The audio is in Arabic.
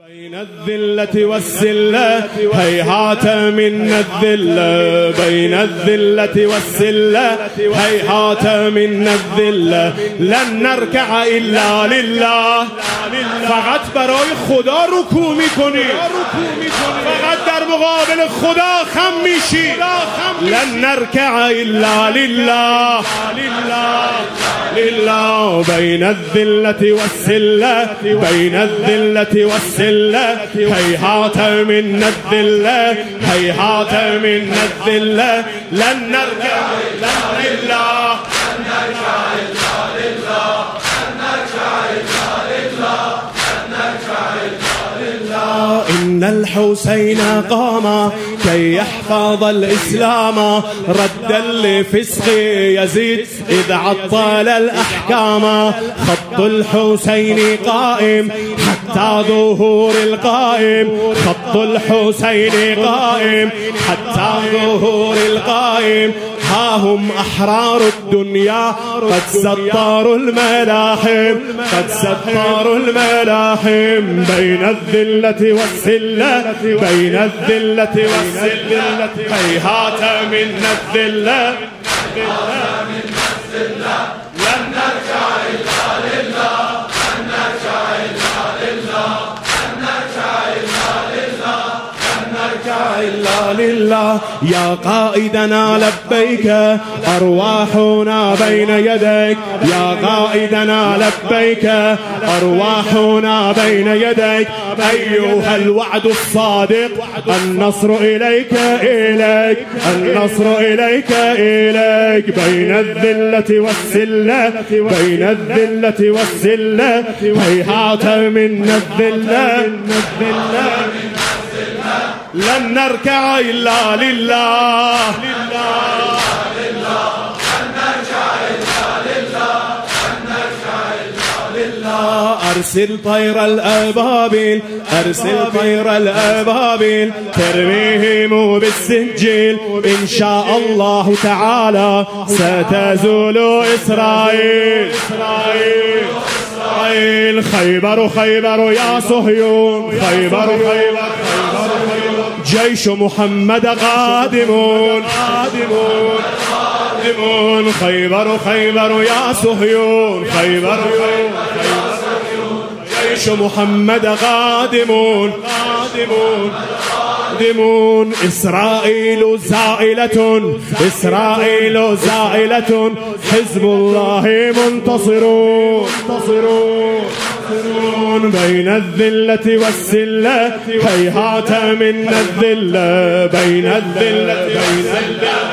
بين الذلة والسلة هيهات منا الذلة، بين الذلة والسلة هيهات منا الذلة، لن نركع إلا لله. فقط برای خدا رکوع میکنی، فقط در مقابل خدا خم میشی. لن نركع إلا لله لله. بين الذلة والسلة، بين الذلة والسلة هيهات منا الذلة، هيهات منا الذلة، لن نركع إلا لله، لن نركع إلا لله، لن نركع إلا لله، لن نركع إلا لله. إن الحسين قام كي يحفظ الإسلام، ردا لفسق يزيد إذ عطل الأحكام. خط الحسين قائم حتى ظهور القائم، خط الحسين قائم حتى ظهور القائم. ها هم أحرار الدنيا قد سطروا الملاحم، قد سطروا الملاحم. بين الذلة والسلة، بين الذلة والسلة هيهات منا الذلة، لن نركع إلا لله، لن نركع إلا لله، لن نركع إلا لله، لن نركع إلا لله. يا قائدنا لبيك أرواحنا بين يديك، يا قائدنا لبيك أرواحنا بين يديك. أيها الوعد الصادق النصر إليك إليك، النصر إليك إليك. بين الذلة والسلة، بين الذلة والسلة هيهات منا الذلة، لن نركع إلا لله، أرسل طير الأبابيل، أرسل طير الأبابيل ترميهم بالسجيل. إن شاء الله تعالى ستزول إسرائيل، إسرائيل. خيبر خيبر يا صهيون، خيبر خيبر، جيش محمد قادمون، قادمون، قادمون. خيبر خيبر يا صهيون، خيبر خيبر، جيش محمد قادمون، قادمون، قادمون. إسرائيل زائلة، إسرائيل زائلة، حزب الله منتصرون، منتصرون. بين الذلة والسلة هيهات منا الذلة، بين الذلة، بين الذلة